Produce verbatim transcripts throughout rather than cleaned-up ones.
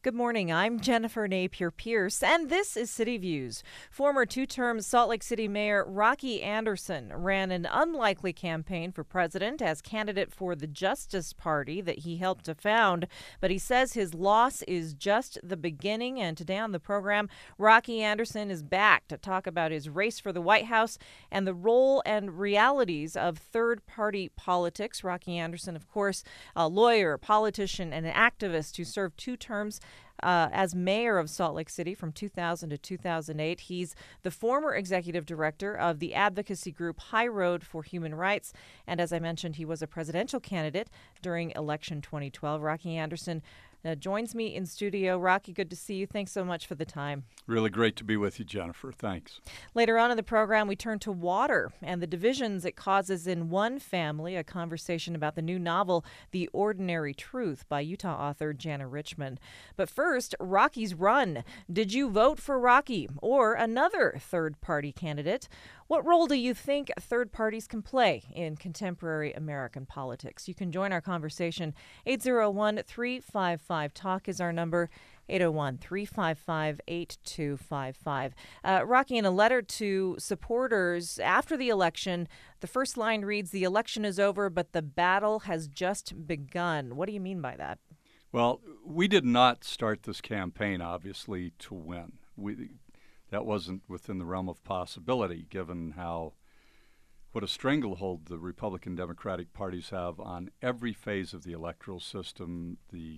Good morning. I'm Jennifer Napier Pierce, and this is City Views. Former two-term Salt Lake City Mayor Rocky Anderson ran an unlikely campaign for president as candidate for the Justice Party that he helped to found, but he says his loss is just the beginning. And today on the program, Rocky Anderson is back to talk about his race for the White House and the role and realities of third-party politics. Rocky Anderson, of course, a lawyer, politician, and an activist who served two terms Uh, as mayor of Salt Lake City from two thousand to two thousand eight. He's the former executive director of the advocacy group High Road for Human Rights. And as I mentioned, he was a presidential candidate during election twenty twelve. Rocky Anderson uh, joins me in studio. Rocky, good to see you. Thanks so much for the time. Really great to be with you, Jennifer. Thanks. Later on in the program, we turn to water and the divisions it causes in one family, a conversation about the new novel, The Ordinary Truth, by Utah author Jana Richman. But first, Rocky's run. Did you vote for Rocky or another third-party candidate? What role do you think third parties can play in contemporary American politics? You can join our conversation. eight oh one, three five five, talk is our number. eight oh one, three five five, eight two five five. Uh, Rocky, in a letter to supporters after the election, the first line reads, "The election is over, but the battle has just begun." What do you mean by that? Well, we did not start this campaign, obviously, to win. We, that wasn't within the realm of possibility, given how what a stranglehold the Republican Democratic parties have on every phase of the electoral system, the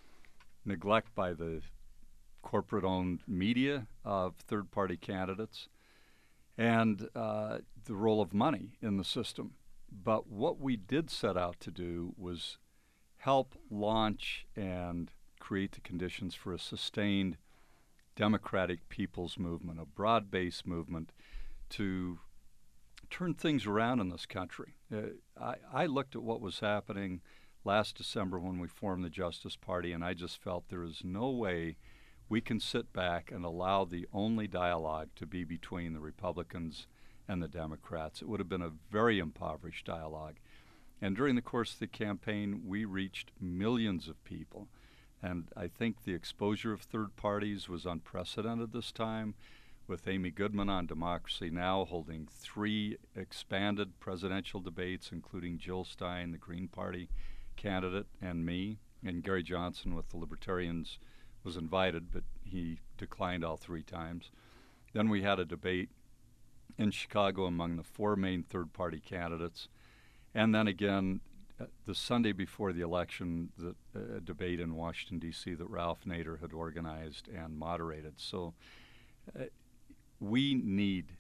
neglect by the corporate-owned media of third-party candidates, and uh, the role of money in the system. But what we did set out to do was help launch and create the conditions for a sustained democratic people's movement, a broad-based movement to turn things around in this country. Uh, I, I looked at what was happening last December when we formed the Justice Party, and I just felt there is no way we can sit back and allow the only dialogue to be between the Republicans and the Democrats. It would have been a very impoverished dialogue. And during the course of the campaign, we reached millions of people. And I think the exposure of third parties was unprecedented this time, with Amy Goodman on Democracy Now! Holding three expanded presidential debates, including Jill Stein, the Green Party candidate, and me. And Gary Johnson with the Libertarians was invited, but he declined all three times. Then we had a debate in Chicago among the four main third-party candidates. And then again, uh, the Sunday before the election, the uh, debate in Washington, D C that Ralph Nader had organized and moderated. So uh, we need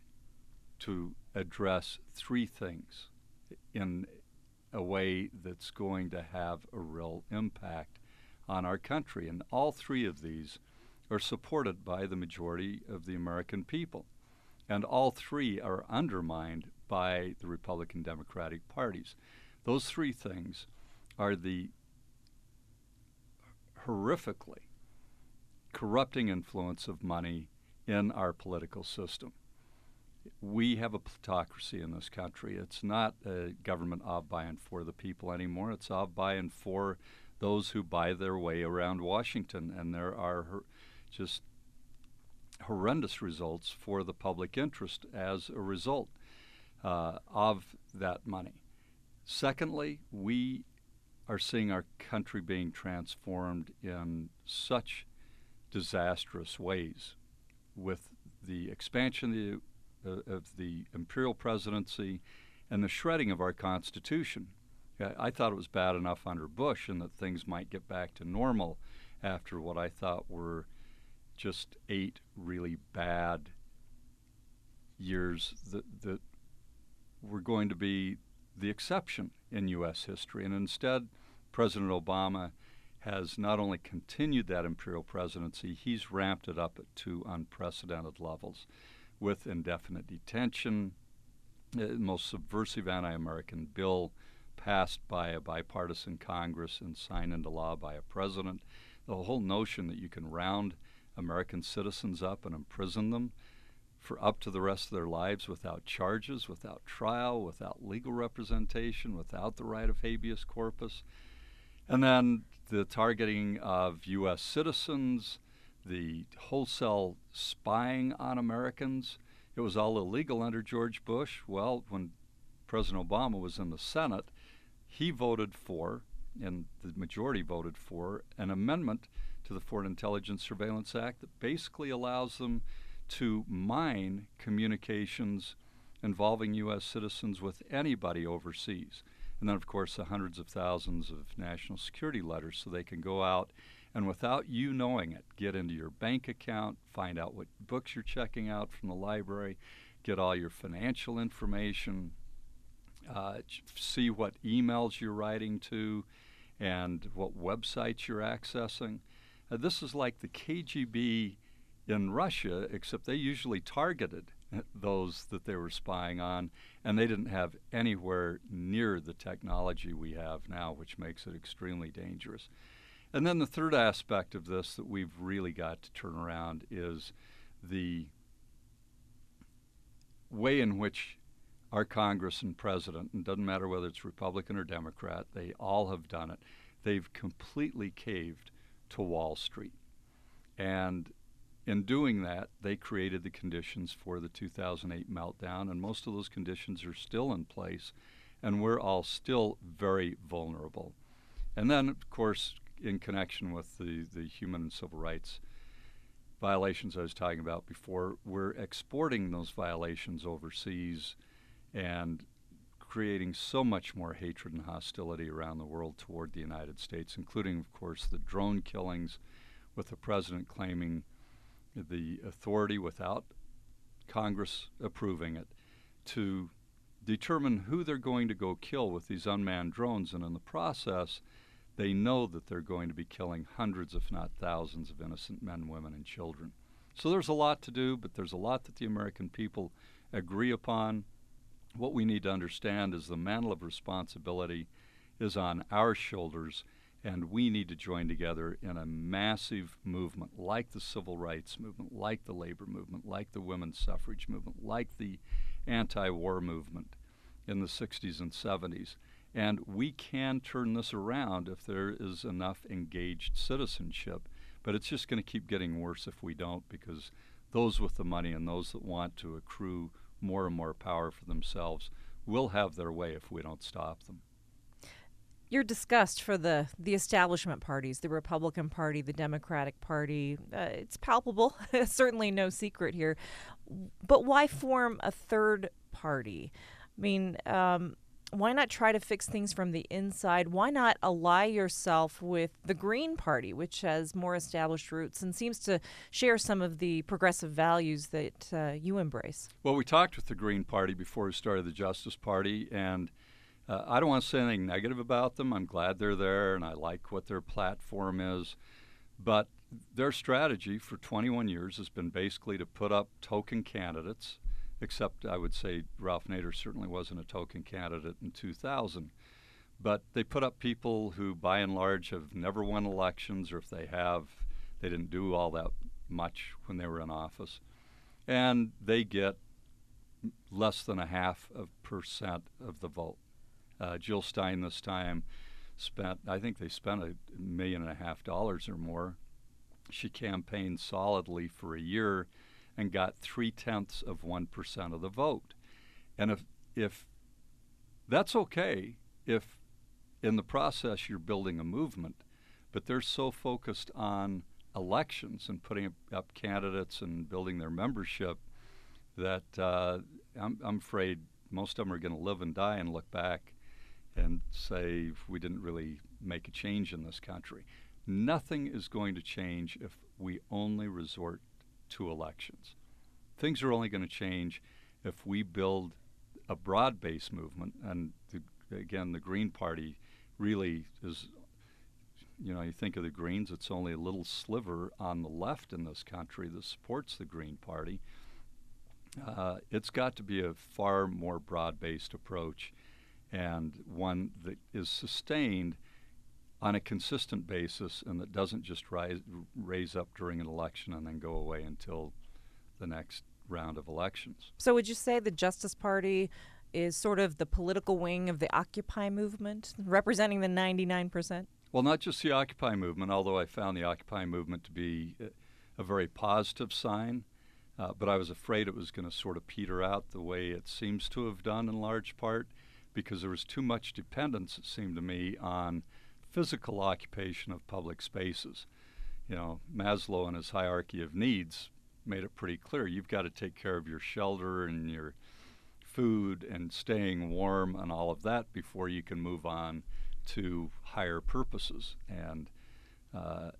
to address three things in a way that's going to have a real impact on our country. And all three of these are supported by the majority of the American people. And all three are undermined by the Republican Democratic parties. Those three things are the horrifically corrupting influence of money in our political system. We have a plutocracy in this country. It's not a government of, by, and for the people anymore. It's of, by, and for those who buy their way around Washington. And there are her- just horrendous results for the public interest as a result uh, of that money. Secondly, we are seeing our country being transformed in such disastrous ways with the expansion of the Uh, of the imperial presidency and the shredding of our Constitution. I, I thought it was bad enough under Bush and that things might get back to normal after what I thought were just eight really bad years that, that were going to be the exception in U S history. And instead, President Obama has not only continued that imperial presidency, he's ramped it up to unprecedented levels, with indefinite detention, the most subversive anti-American bill passed by a bipartisan Congress and signed into law by a president. The whole notion that you can round American citizens up and imprison them for up to the rest of their lives without charges, without trial, without legal representation, without the right of habeas corpus. And then the targeting of U S citizens, the wholesale spying on Americans. It was all illegal under George Bush. Well, when President Obama was in the Senate, he voted for, and the majority voted for, an amendment to the Foreign Intelligence Surveillance Act that basically allows them to mine communications involving U S citizens with anybody overseas. And then, of course, the hundreds of thousands of national security letters, so they can go out and, without you knowing it, get into your bank account, find out what books you're checking out from the library, get all your financial information, uh, see what emails you're writing to, and what websites you're accessing. Uh, this is like the K G B in Russia, except they usually targeted those that they were spying on, and they didn't have anywhere near the technology we have now, which makes it extremely dangerous. And then the third aspect of this that we've really got to turn around is the way in which our Congress and President, and it doesn't matter whether it's Republican or Democrat, they all have done it. They've completely caved to Wall Street. And in doing that, they created the conditions for the two thousand eight meltdown, and most of those conditions are still in place, and we're all still very vulnerable. And then, of course, in connection with the, the human and civil rights violations I was talking about before, we're exporting those violations overseas and creating so much more hatred and hostility around the world toward the United States, including, of course, the drone killings, with the president claiming the authority, without Congress approving it, to determine who they're going to go kill with these unmanned drones. And in the process, they know that they're going to be killing hundreds, if not thousands, of innocent men, women, and children. So there's a lot to do, but there's a lot that the American people agree upon. What we need to understand is the mantle of responsibility is on our shoulders, and we need to join together in a massive movement like the civil rights movement, like the labor movement, like the women's suffrage movement, like the anti-war movement in the sixties and seventies. And we can turn this around if there is enough engaged citizenship, but it's just going to keep getting worse if we don't, because those with the money and those that want to accrue more and more power for themselves will have their way if we don't stop them. Your disgust for the, the establishment parties, the Republican Party, the Democratic Party, uh, it's palpable. Certainly no secret here. But why form a third party? I mean, um, why not try to fix things from the inside? Why not ally yourself with the Green Party, which has more established roots and seems to share some of the progressive values that uh, you embrace? Well, we talked with the Green Party before we started the Justice Party, and uh, I don't want to say anything negative about them. I'm glad they're there, and I like what their platform is. But their strategy for twenty-one years has been basically to put up token candidates, except I would say Ralph Nader certainly wasn't a token candidate in two thousand. But they put up people who, by and large, have never won elections, or if they have, they didn't do all that much when they were in office. And they get less than a half of percent of the vote. Uh, Jill Stein this time spent, I think they spent a million and a half dollars or more. She campaigned solidly for a year and got three-tenths of one percent of the vote. And if if that's okay, if in the process you're building a movement, but they're so focused on elections and putting up candidates and building their membership that uh, I'm, I'm afraid most of them are going to live and die and look back and say, we didn't really make a change in this country. Nothing is going to change if we only resort to elections. Things are only going to change if we build a broad-based movement. And the, again, the Green Party really is, you know, you think of the Greens, it's only a little sliver on the left in this country that supports the Green Party. Uh, it's got to be a far more broad-based approach, and one that is sustained on a consistent basis and that doesn't just rise, raise up during an election and then go away until the next round of elections. So would you say the Justice Party is sort of the political wing of the Occupy movement, representing the ninety-nine percent? Well, not just the Occupy movement, although I found the Occupy movement to be a very positive sign, uh, but I was afraid it was going to sort of peter out the way it seems to have done in large part, because there was too much dependence, it seemed to me, on physical occupation of public spaces. You know, Maslow and his hierarchy of needs made it pretty clear. You've got to take care of your shelter and your food and staying warm and all of that before you can move on to higher purposes. And uh,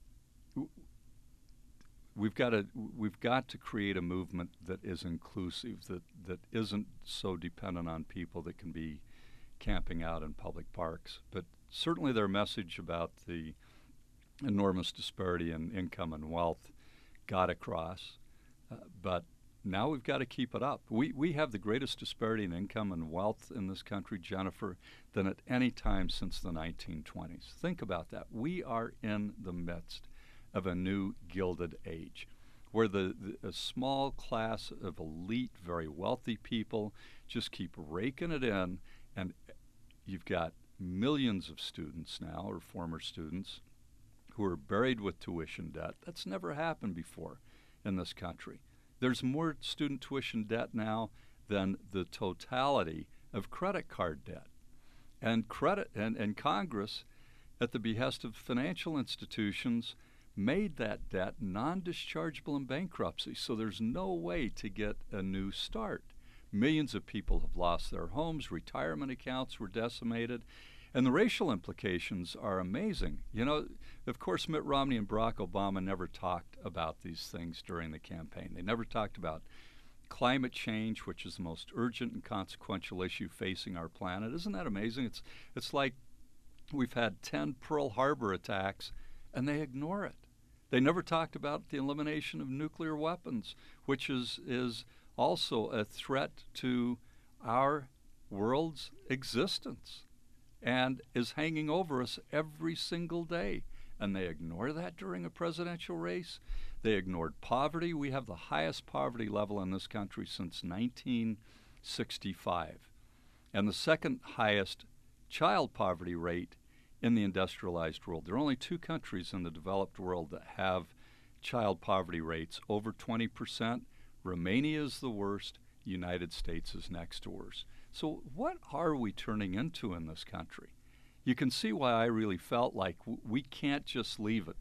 we've got to we've got to create a movement that is inclusive, that that isn't so dependent on people that can be camping out in public parks. But certainly their message about the enormous disparity in income and wealth got across. Uh, but now we've got to keep it up. We we have the greatest disparity in income and wealth in this country, Jennifer, than at any time since the nineteen twenties. Think about that. We are in the midst of a new Gilded Age, where the, the a small class of elite, very wealthy people just keep raking it in, and you've got millions of students now, or former students, who are buried with tuition debt. That's never happened before in this country. There's more student tuition debt now than the totality of credit card debt. And credit and, and Congress, at the behest of financial institutions, made that debt non-dischargeable in bankruptcy. So there's no way to get a new start. Millions of people have lost their homes, retirement accounts were decimated, and the racial implications are amazing. You know, of course, Mitt Romney and Barack Obama never talked about these things during the campaign. They never talked about climate change, which is the most urgent and consequential issue facing our planet. Isn't that amazing? It's it's like we've had ten Pearl Harbor attacks, and they ignore it. They never talked about the elimination of nuclear weapons, which is is also a threat to our world's existence and is hanging over us every single day. And they ignore that during a presidential race. They ignored poverty. We have the highest poverty level in this country since nineteen sixty-five, and the second highest child poverty rate in the industrialized world. There are only two countries in the developed world that have child poverty rates over twenty percent. Romania is the worst. United States is next to worst. So what are we turning into in this country? You can see why I really felt like w- we can't just leave it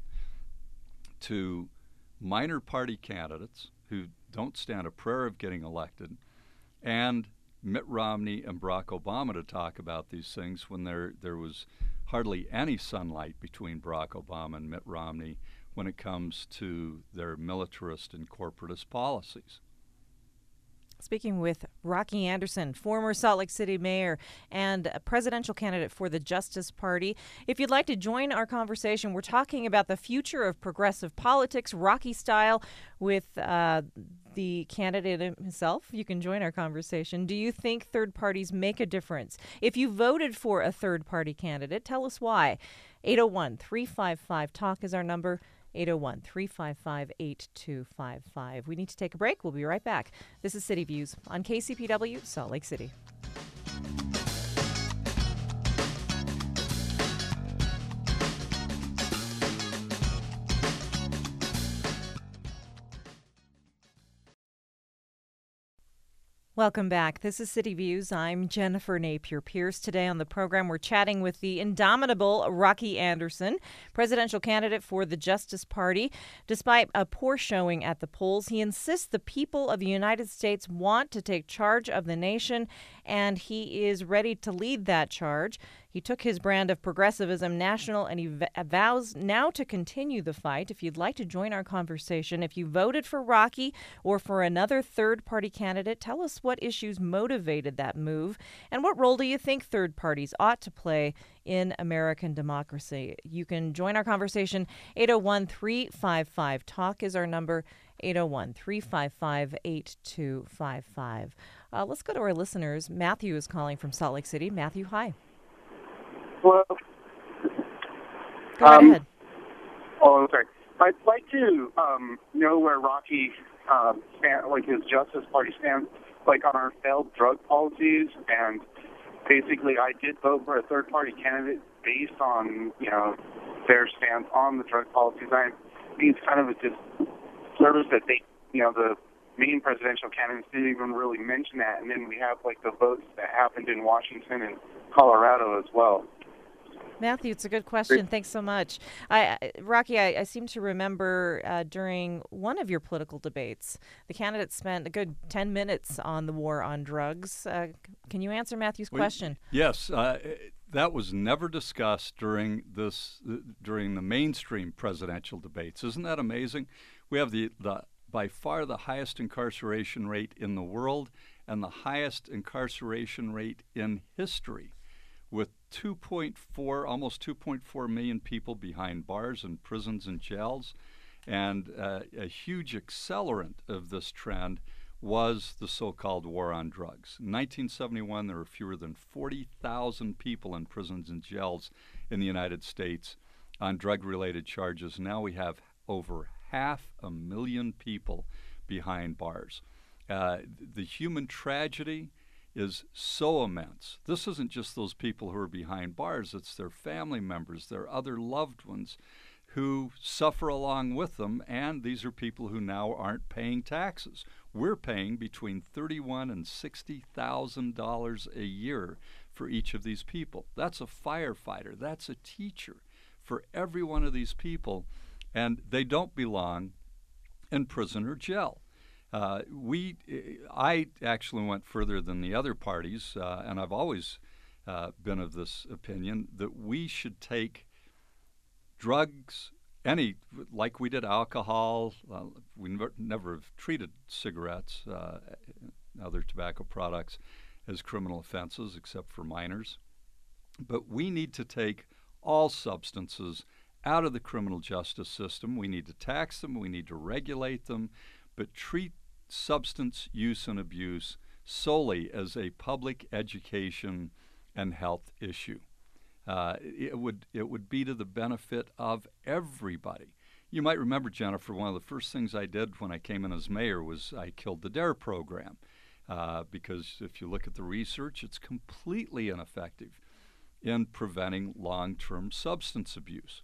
to minor party candidates who don't stand a prayer of getting elected and Mitt Romney and Barack Obama to talk about these things when there there was hardly any sunlight between Barack Obama and Mitt Romney when it comes to their militarist and corporatist policies. Speaking with Rocky Anderson, former Salt Lake City mayor and a presidential candidate for the Justice Party. If you'd like to join our conversation, we're talking about the future of progressive politics, Rocky style, with uh, the candidate himself. You can join our conversation. Do you think third parties make a difference? If you voted for a third party candidate, tell us why. eight oh one, three five five, talk is our number. eight oh one, three five five, eight two five five. We need to take a break. We'll be right back. This is City Views on K C P W, Salt Lake City. Welcome back. This is City Views. I'm Jennifer Napier-Pierce. Today on the program, we're chatting with the indomitable Rocky Anderson, presidential candidate for the Justice Party. Despite a poor showing at the polls, he insists the people of the United States want to take charge of the nation, and he is ready to lead that charge. He took his brand of progressivism national, and he v- vows now to continue the fight. If you'd like to join our conversation, if you voted for Rocky or for another third-party candidate, tell us what issues motivated that move, and what role do you think third parties ought to play in American democracy? You can join our conversation. eight oh one, three five five, talk is our number. eight oh one, three five five, eight two five five. Uh, let's go to our listeners. Matthew is calling from Salt Lake City. Matthew, hi. Well, Go right um, ahead. Oh, I'm sorry. I'd like to um, know where Rocky um, stand, like his Justice Party stands, like on our failed drug policies. And basically, I did vote for a third-party candidate based on, you know, their stance on the drug policies. I think it's kind of a disservice that they, you know, the main presidential candidates didn't even really mention that, and then we have like the votes that happened in Washington and Colorado as well. Matthew, it's a good question. Thanks so much. I, I Rocky, I, I seem to remember uh, during one of your political debates, the candidates spent a good ten minutes on the war on drugs. Uh, can you answer Matthew's well, question? Yes, uh, that was never discussed during this uh, during the mainstream presidential debates. Isn't that amazing? We have the, the by far the highest incarceration rate in the world and the highest incarceration rate in history, with two point four, almost two point four million people behind bars and prisons and jails. And uh, a huge accelerant of this trend was the so-called war on drugs. In nineteen seventy-one, there were fewer than forty thousand people in prisons and jails in the United States on drug-related charges. Now we have over half a million people behind bars. Uh, the human tragedy is so immense. This isn't just those people who are behind bars, it's their family members, their other loved ones who suffer along with them, and these are people who now aren't paying taxes. We're paying between thirty-one thousand dollars and sixty thousand dollars a year for each of these people. That's a firefighter, that's a teacher for every one of these people, and they don't belong in prison or jail. Uh, we, I actually went further than the other parties, uh, and I've always uh, been of this opinion that we should take drugs, any, like we did alcohol. Uh, we never, never have treated cigarettes, uh, other tobacco products, as criminal offenses, except for minors. But we need to take all substances out of the criminal justice system. We need to tax them. We need to regulate them, but treat substance use and abuse solely as a public education and health issue. Uh, it would it would be to the benefit of everybody. You might remember, Jennifer, one of the first things I did when I came in as mayor was I killed the DARE program, uh, because if you look at the research, it's completely ineffective in preventing long-term substance abuse.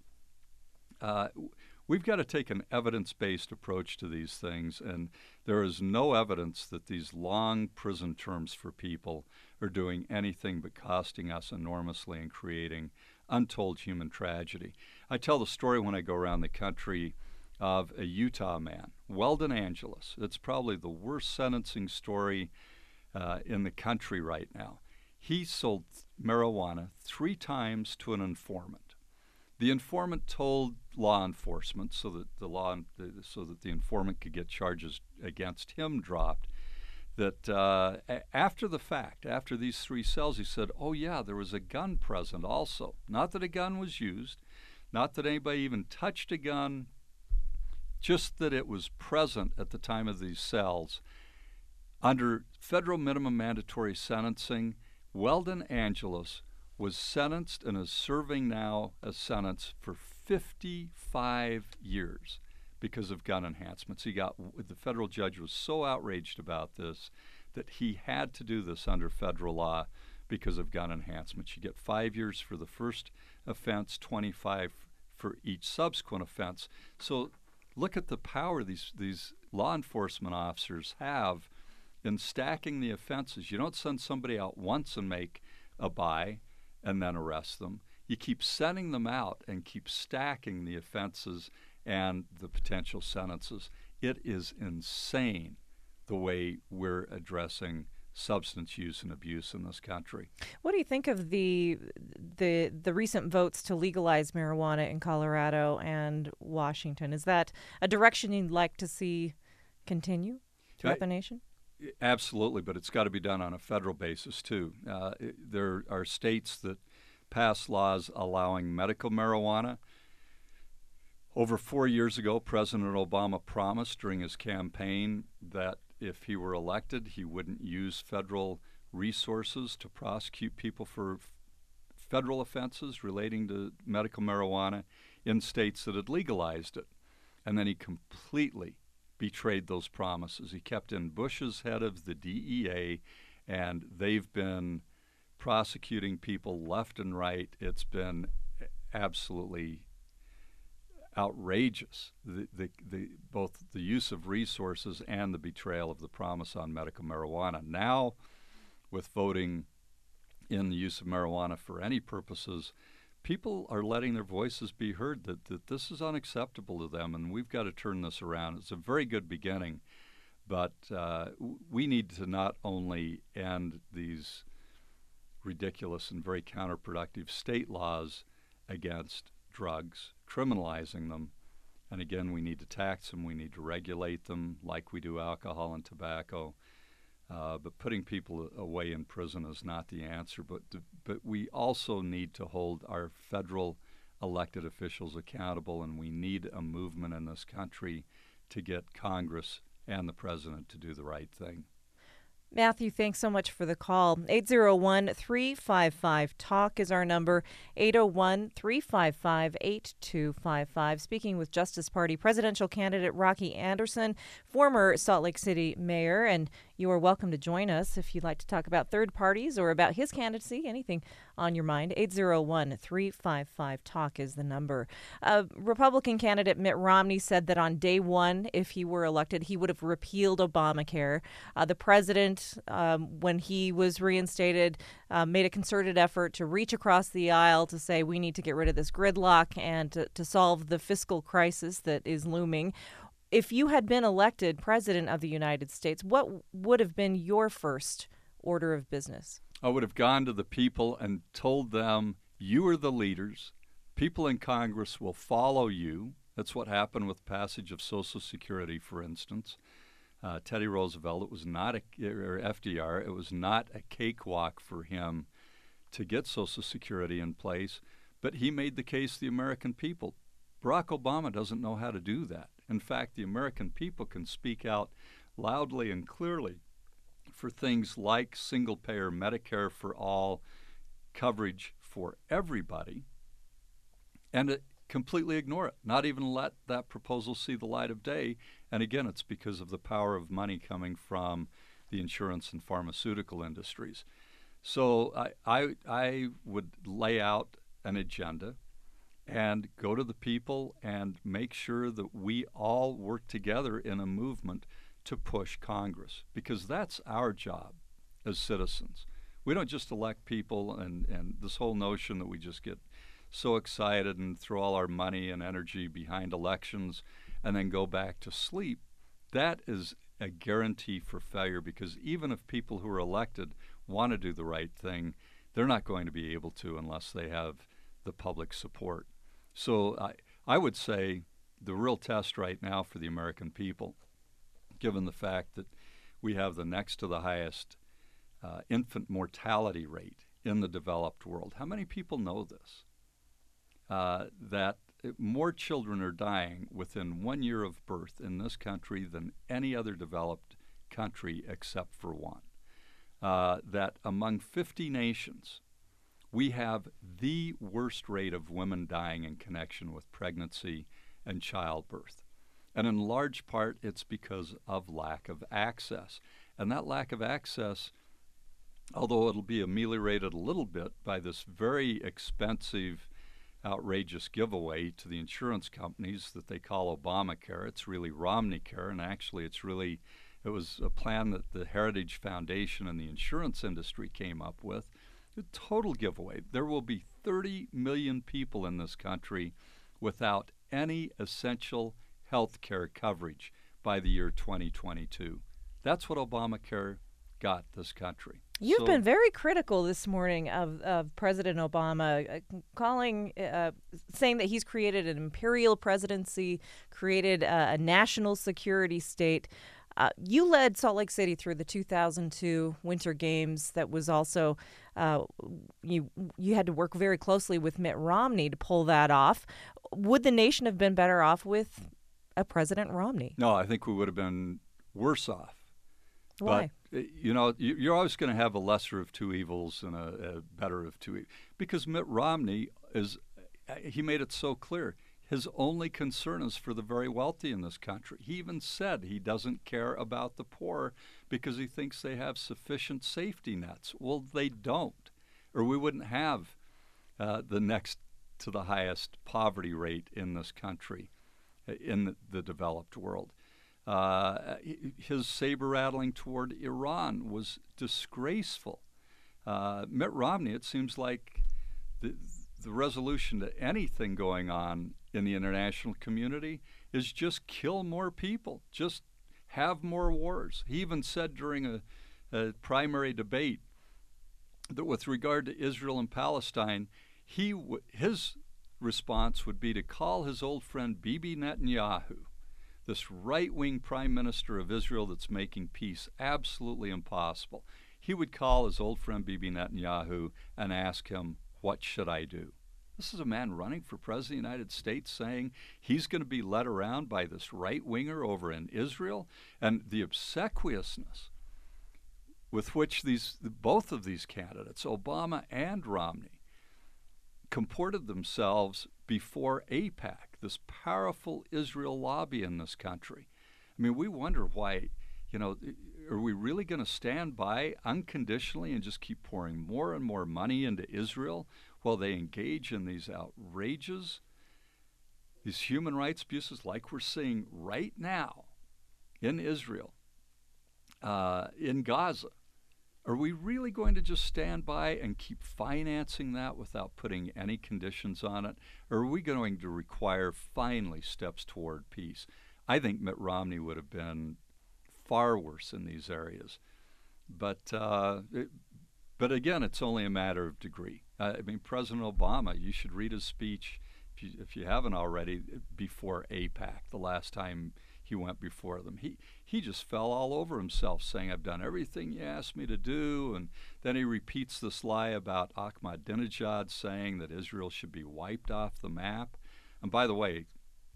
Uh, We've got to take an evidence-based approach to these things, and there is no evidence that these long prison terms for people are doing anything but costing us enormously and creating untold human tragedy. I tell the story when I go around the country of a Utah man, Weldon Angeles. It's probably the worst sentencing story uh, in the country right now. He sold marijuana three times to an informant. The informant told law enforcement, so that the law, so that the informant could get charges against him dropped, that uh, after the fact, after these three cells, he said, "Oh yeah, there was a gun present also. Not that a gun was used, not that anybody even touched a gun, just that it was present at the time of these cells." Under federal minimum mandatory sentencing, Weldon Angeles was sentenced and is serving now a sentence for fifty-five years because of gun enhancements. He got, the federal judge was so outraged about this that he had to do this under federal law because of gun enhancements. You get five years for the first offense, twenty-five for each subsequent offense. So look at the power these these law enforcement officers have in stacking the offenses. You don't send somebody out once and make a buy and then arrest them. You keep sending them out and keep stacking the offenses and the potential sentences. It is insane the way we're addressing substance use and abuse in this country. What do you think of the the the recent votes to legalize marijuana in Colorado and Washington? Is that a direction you'd like to see continue throughout the nation? Absolutely, but it's got to be done on a federal basis, too. Uh, it, there are states that pass laws allowing medical marijuana. Over four years ago, President Obama promised during his campaign that if he were elected, he wouldn't use federal resources to prosecute people for f- federal offenses relating to medical marijuana in states that had legalized it. And then he completely betrayed those promises. He kept in Bush's head of the D E A, and they've been prosecuting people left and right. It's been absolutely outrageous, the, the, the, both the use of resources and the betrayal of the promise on medical marijuana. Now, with voting in the use of marijuana for any purposes, people are letting their voices be heard that, that this is unacceptable to them, and we've got to turn this around. It's a very good beginning, but uh, we need to not only end these ridiculous and very counterproductive state laws against drugs, criminalizing them, and again, we need to tax them, we need to regulate them like we do alcohol and tobacco. Uh, but putting people away in prison is not the answer. But but we also need to hold our federal elected officials accountable, and we need a movement in this country to get Congress and the president to do the right thing. Matthew, thanks so much for the call. eight zero one, three five five, talk is our number, eight zero one, three five five, eight two five five. Speaking with Justice Party presidential candidate Rocky Anderson, former Salt Lake City mayor, and you are welcome to join us if you'd like to talk about third parties or about his candidacy, anything on your mind. eight zero one, three five five, talk is the number. Uh, Republican candidate Mitt Romney said that on day one, if he were elected, he would have repealed Obamacare. Uh, the president, um, when he was reinstated, uh, made a concerted effort to reach across the aisle to say we need to get rid of this gridlock and to, to solve the fiscal crisis that is looming. If you had been elected president of the United States, what would have been your first order of business? I would have gone to the people and told them, you are the leaders. People in Congress will follow you. That's what happened with passage of Social Security, for instance. Uh, Teddy Roosevelt, it was not a, or F D R, it was not a cakewalk for him to get Social Security in place, but he made the case to the American people. Barack Obama doesn't know how to do that. In fact, the American people can speak out loudly and clearly for things like single-payer Medicare for all, coverage for everybody, and it, completely ignore it, not even let that proposal see the light of day. And again, it's because of the power of money coming from the insurance and pharmaceutical industries. So I, I, I would lay out an agenda and go to the people and make sure that we all work together in a movement to push Congress, because that's our job as citizens. We don't just elect people, and, and this whole notion that we just get so excited and throw all our money and energy behind elections and then go back to sleep, that is a guarantee for failure, because even if people who are elected want to do the right thing, they're not going to be able to unless they have the public support. So I, I would say the real test right now for the American people, given the fact that we have the next to the highest uh, infant mortality rate in the developed world. How many people know this? Uh, that more children are dying within one year of birth in this country than any other developed country except for one. Uh, that among fifty nations, we have the worst rate of women dying in connection with pregnancy and childbirth. And in large part, it's because of lack of access. And that lack of access, although it'll be ameliorated a little bit by this very expensive, outrageous giveaway to the insurance companies that they call Obamacare, it's really Romneycare, and actually it's really, it was a plan that the Heritage Foundation and the insurance industry came up with. A total giveaway. There will be thirty million people in this country without any essential health care coverage by the year twenty twenty-two. That's what Obamacare got this country. You've so, been very critical this morning of, of President Obama, uh, calling, uh, saying that he's created an imperial presidency, created uh, a national security state. Uh, you led Salt Lake City through the two thousand two Winter Games. That was also, uh, you you had to work very closely with Mitt Romney to pull that off. Would the nation have been better off with a President Romney? No, I think we would have been worse off. Why? But, you know, you're always going to have a lesser of two evils and a, a better of two evils. Because Mitt Romney, is, he made it so clear. His only concern is for the very wealthy in this country. He even said he doesn't care about the poor because he thinks they have sufficient safety nets. Well, they don't. or we wouldn't have uh, the next to the highest poverty rate in this country, in the, the developed world. Uh, his saber rattling toward Iran was disgraceful. Uh, Mitt Romney, it seems like the, the resolution to anything going on in the international community is just kill more people, just have more wars. He even said during a, a primary debate that with regard to Israel and Palestine, he w- his response would be to call his old friend Bibi Netanyahu, this right-wing prime minister of Israel that's making peace absolutely impossible. He would call his old friend Bibi Netanyahu and ask him, what should I do? This is a man running for president of the United States saying he's going to be led around by this right-winger over in Israel, and the obsequiousness with which these both of these candidates, Obama and Romney, comported themselves before AIPAC, this powerful Israel lobby in this country. I mean, we wonder why, you know, are we really going to stand by unconditionally and just keep pouring more and more money into Israel while they engage in these outrages, these human rights abuses like we're seeing right now in Israel, uh, in Gaza? Are we really going to just stand by and keep financing that without putting any conditions on it? Or are we going to require finally steps toward peace? I think Mitt Romney would have been far worse in these areas. But uh, it, but again, it's only a matter of degree. Uh, I mean, President Obama, you should read his speech, if you, if you haven't already, before AIPAC, the last time he went before them. He he just fell all over himself, saying, I've done everything you asked me to do. And then he repeats this lie about Ahmadinejad saying that Israel should be wiped off the map. And by the way,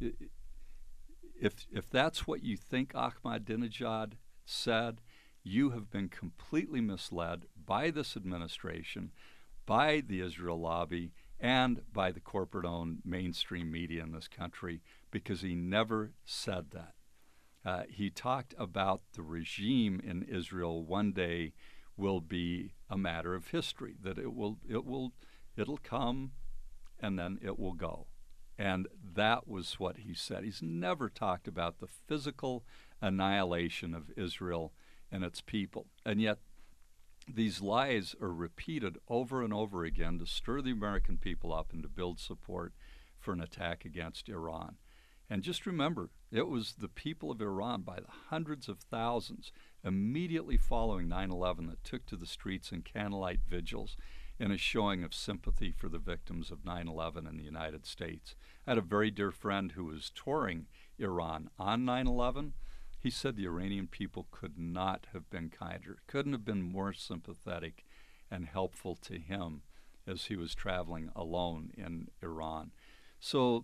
if if that's what you think Ahmadinejad said, you have been completely misled by this administration, by the Israel lobby, and by the corporate-owned mainstream media in this country, because he never said that. Uh, he talked about the regime in Israel one day will be a matter of history, that it will, it will, it'll come, and then it will go. And that was what he said. He's never talked about the physical annihilation of Israel and its people. And yet, these lies are repeated over and over again to stir the American people up and to build support for an attack against Iran. And just remember, it was the people of Iran, by the hundreds of thousands, immediately following nine eleven, that took to the streets in candlelight vigils in a showing of sympathy for the victims of nine eleven in the United States. I had a very dear friend who was touring Iran on nine eleven. He said the Iranian people could not have been kinder, couldn't have been more sympathetic and helpful to him as he was traveling alone in Iran. So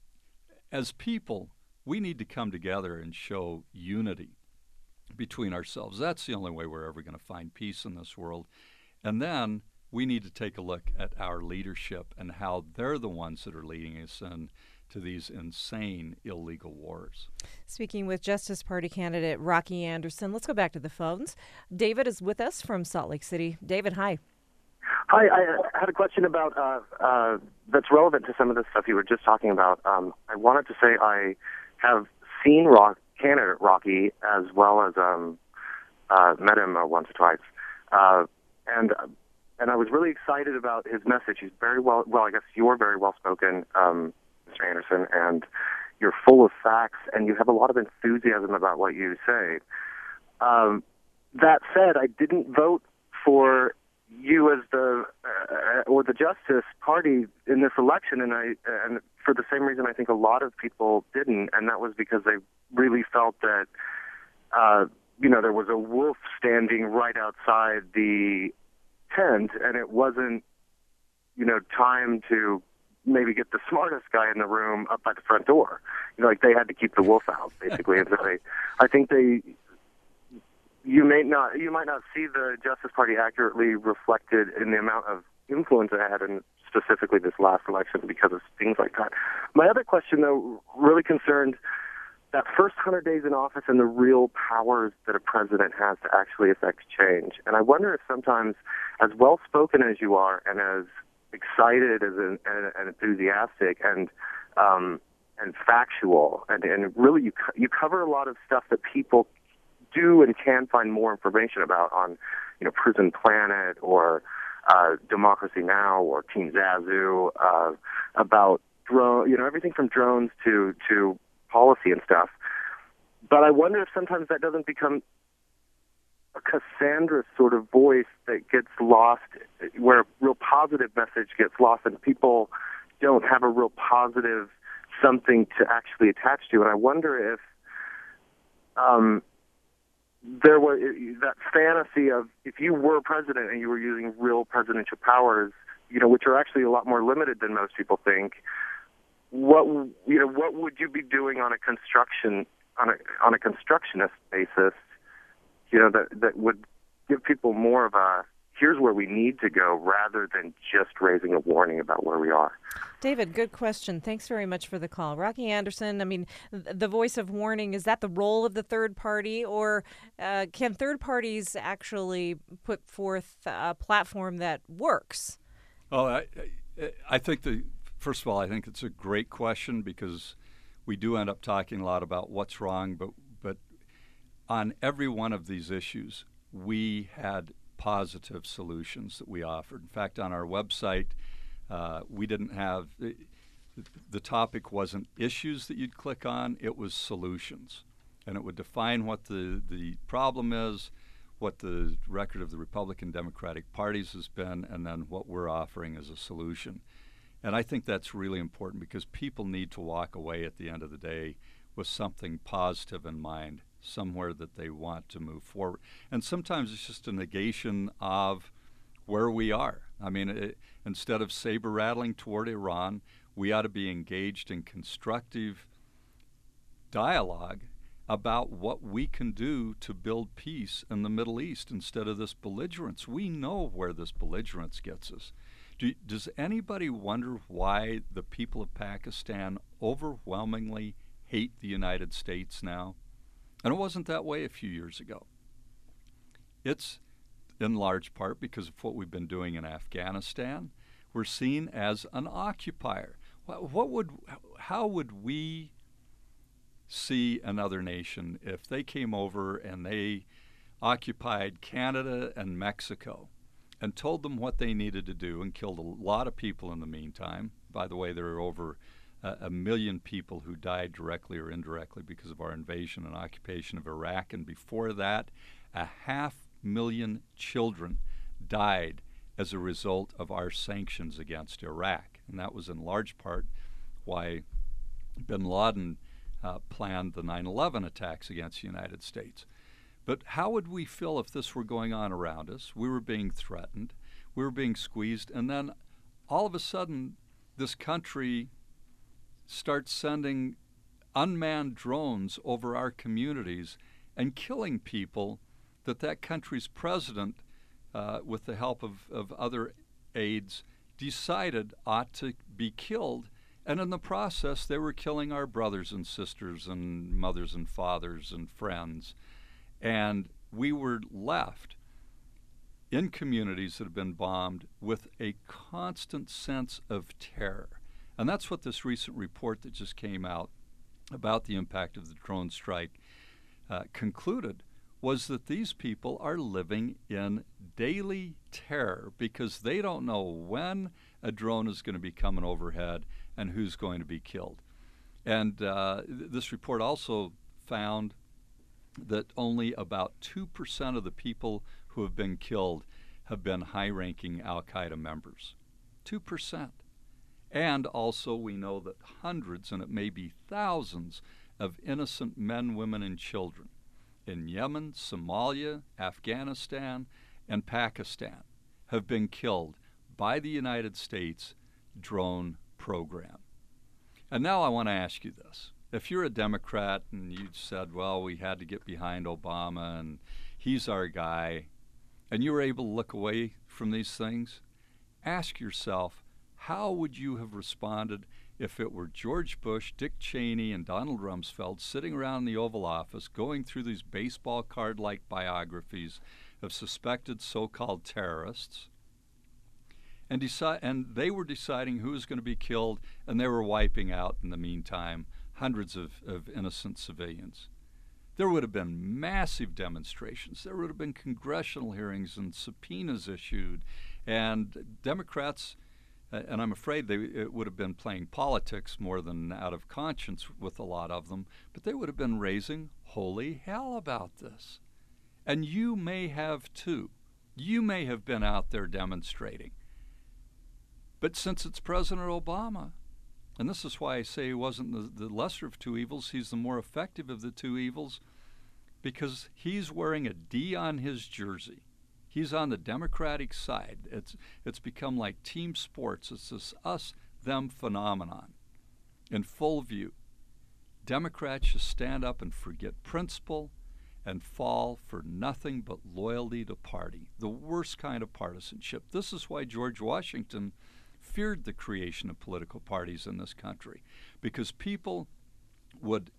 as people, we need to come together and show unity between ourselves. That's the only way we're ever going to find peace in this world. And then we need to take a look at our leadership and how they're the ones that are leading us in to these insane illegal wars. Speaking with Justice Party candidate Rocky Anderson, let's go back to the phones. David is with us from Salt Lake City. David, hi. Hi, I had a question about uh, uh, that's relevant to some of the stuff you were just talking about. Um, I wanted to say I have seen Rock, candidate Rocky as well as um, uh, met him uh, once or twice, uh, and and I was really excited about his message. He's very well, well, I guess you're very well spoken, um, Mister Anderson, and you're full of facts, and you have a lot of enthusiasm about what you say. Um, that said, I didn't vote for you as the uh, or the Justice Party in this election, and I and for the same reason I think a lot of people didn't, and that was because they really felt that uh, you know there was a wolf standing right outside the tent, and it wasn't you know time to maybe get the smartest guy in the room up by the front door. You know, like they had to keep the wolf out basically, and so they, I think they. You may not, you might not see the Justice Party accurately reflected in the amount of influence it had in specifically this last election because of things like that. My other question, though, really concerned that first hundred days in office and the real powers that a president has to actually affect change. And I wonder if sometimes, as well-spoken as you are and as excited as an, and, and enthusiastic and um, and factual, and, and really you co- you cover a lot of stuff that people do and can find more information about on, you know, Prison Planet or uh, Democracy Now! Or Team Zazu, uh, about drone, you know, everything from drones to to policy and stuff. But I wonder if sometimes that doesn't become a Cassandra sort of voice that gets lost, where a real positive message gets lost and people don't have a real positive something to actually attach to. And I wonder if um, there was that fantasy of if you were president and you were using real presidential powers, you know, which are actually a lot more limited than most people think, what you know, what would you be doing on a construction on a on a constructionist basis? You know, that that would give people more of a here's where we need to go rather than just raising a warning about where we are. David, good question. Thanks very much for the call. Rocky Anderson, I mean, the voice of warning, is that the role of the third party, or uh, can third parties actually put forth a platform that works? Well, I, I think the first of all, I think it's a great question because we do end up talking a lot about what's wrong, but but on every one of these issues, we had positive solutions that we offered. In fact, on our website, uh, we didn't have, the topic wasn't issues that you'd click on, it was solutions. And it would define what the, the problem is, what the record of the Republican Democratic parties has been, and then what we're offering as a solution. And I think that's really important because people need to walk away at the end of the day with something positive in mind, somewhere that they want to move forward. And sometimes it's just a negation of where we are. I mean, it, instead of saber rattling toward Iran, we ought to be engaged in constructive dialogue about what we can do to build peace in the Middle East instead of this belligerence. We know where this belligerence gets us. Do, does anybody wonder why the people of Pakistan overwhelmingly hate the United States now? And it wasn't that way a few years ago. It's in large part because of what we've been doing in Afghanistan. We're seen as an occupier. What, what would, how would we see another nation if they came over and they occupied Canada and Mexico and told them what they needed to do and killed a lot of people in the meantime? By the way, there are over uh, a million people who died directly or indirectly because of our invasion and occupation of Iraq, and before that, a half million children died as a result of our sanctions against Iraq. And that was in large part why bin Laden uh, planned the nine eleven attacks against the United States. But how would we feel if this were going on around us? We were being threatened, we were being squeezed, and then all of a sudden this country starts sending unmanned drones over our communities and killing people that that country's president, uh, with the help of, of other aides, decided ought to be killed. And in the process, they were killing our brothers and sisters and mothers and fathers and friends. And we were left in communities that have been bombed with a constant sense of terror. And that's what this recent report that just came out about the impact of the drone strike uh, concluded, was that these people are living in daily terror because they don't know when a drone is going to be coming overhead and who's going to be killed. And uh, th- this report also found that only about two percent of the people who have been killed have been high-ranking Al-Qaeda members. two percent. And also we know that hundreds, and it may be thousands, of innocent men, women, and children in Yemen, Somalia, Afghanistan, and Pakistan have been killed by the United States drone program. And now I want to ask you this. If you're a Democrat and you said, well, we had to get behind Obama and he's our guy, and you were able to look away from these things, ask yourself, how would you have responded if it were George Bush, Dick Cheney, and Donald Rumsfeld sitting around the Oval Office going through these baseball card-like biographies of suspected so-called terrorists, and decide, and they were deciding who was going to be killed, and they were wiping out, in the meantime, hundreds of, of innocent civilians. There would have been massive demonstrations. There would have been congressional hearings and subpoenas issued, and Democrats, uh, and I'm afraid they it would have been playing politics more than out of conscience with a lot of them, but they would have been raising holy hell about this. And you may have too. You may have been out there demonstrating. But since it's President Obama, and this is why I say he wasn't the, the lesser of two evils, he's the more effective of the two evils, because he's wearing a D on his jersey. He's on the Democratic side. It's it's become like team sports. It's this us-them phenomenon in full view. Democrats should stand up and forget principle and fall for nothing but loyalty to party, the worst kind of partisanship. This is why George Washington feared the creation of political parties in this country, because people would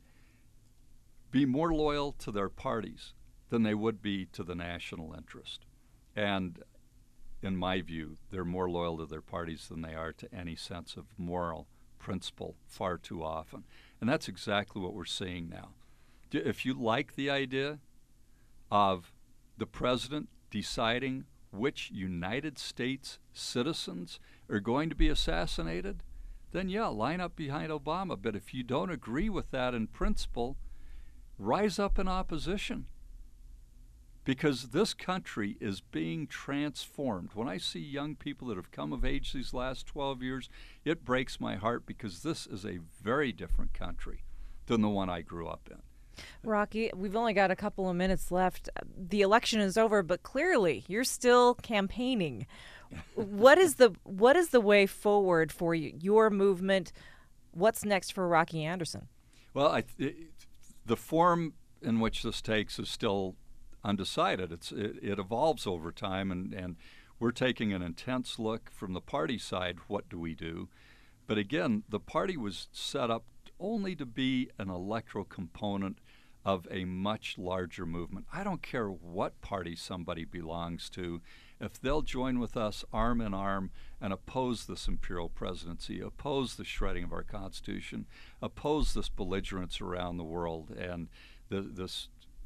be more loyal to their parties than they would be to the national interest. And in my view, they're more loyal to their parties than they are to any sense of moral principle far too often. And that's exactly what we're seeing now. If you like the idea of the president deciding which United States citizens are going to be assassinated, then yeah, line up behind Obama. But if you don't agree with that in principle, rise up in opposition. Because this country is being transformed. When I see young people that have come of age these last twelve years, it breaks my heart, because this is a very different country than the one I grew up in. Rocky, we've only got a couple of minutes left. The election is over, but clearly you're still campaigning. What is the what is the way forward for you, your movement? What's next for Rocky Anderson? Well, I, it, the form in which this takes is still undecided. It's it, it evolves over time, and, and we're taking an intense look from the party side. What do we do? But again, the party was set up only to be an electoral component of a much larger movement. I don't care what party somebody belongs to. If they'll join with us arm in arm and oppose this imperial presidency, oppose the shredding of our Constitution, oppose this belligerence around the world, and the, this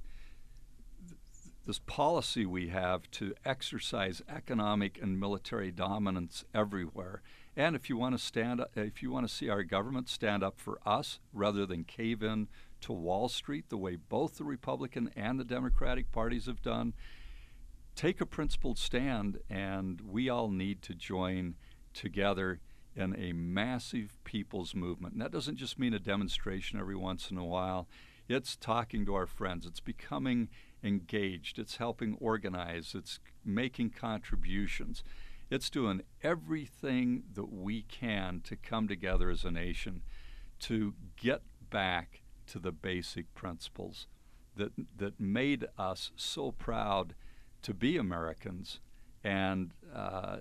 this policy we have to exercise economic and military dominance everywhere. And if you want to stand up, if you want to see our government stand up for us rather than cave in to Wall Street the way both the Republican and the Democratic parties have done, take a principled stand, and we all need to join together in a massive people's movement. And that doesn't just mean a demonstration every once in a while. It's talking to our friends. It's becoming engaged. It's helping organize. It's making contributions. It's doing everything that we can to come together as a nation to get back to the basic principles that that made us so proud to be Americans, and uh,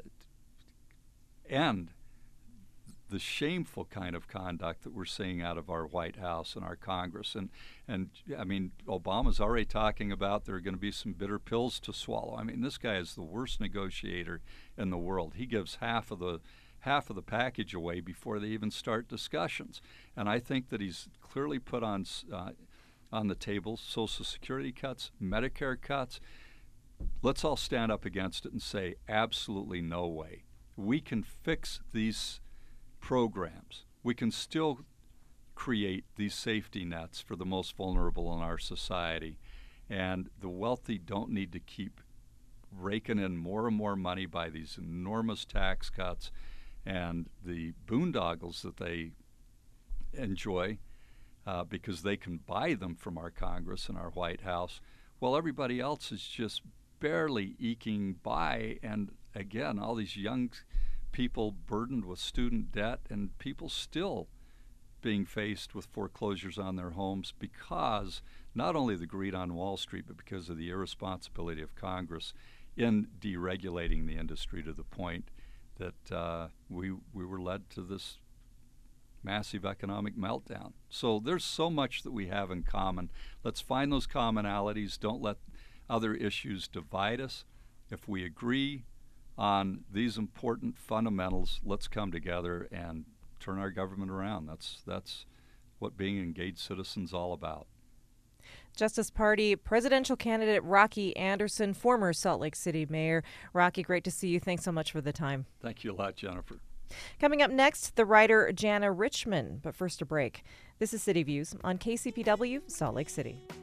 and the shameful kind of conduct that we're seeing out of our White House and our Congress. And, and I mean, Obama's already talking about there are going to be some bitter pills to swallow. I mean, this guy is the worst negotiator in the world. He gives half of the half of the package away before they even start discussions. And I think that he's clearly put on uh, on the table Social Security cuts, Medicare cuts. Let's all stand up against it and say, absolutely no way. We can fix these programs. We can still create these safety nets for the most vulnerable in our society. And the wealthy don't need to keep raking in more and more money by these enormous tax cuts and the boondoggles that they enjoy uh, because they can buy them from our Congress and our White House, while everybody else is just barely eking by. And again, all these young people burdened with student debt, and people still being faced with foreclosures on their homes because not only the greed on Wall Street, but because of the irresponsibility of Congress in deregulating the industry to the point that uh, we we were led to this massive economic meltdown. So there's so much that we have in common. Let's find those commonalities. Don't let other issues divide us. If we agree on these important fundamentals, let's come together and turn our government around. That's that's what being an engaged citizen is all about. Justice Party presidential candidate Rocky Anderson, former Salt Lake City mayor. Rocky, great to see you. Thanks so much for the time. Thank you a lot, Jennifer. Coming up next, the writer Jana Richman. But first, a break. This is City Views on K C P W, Salt Lake City.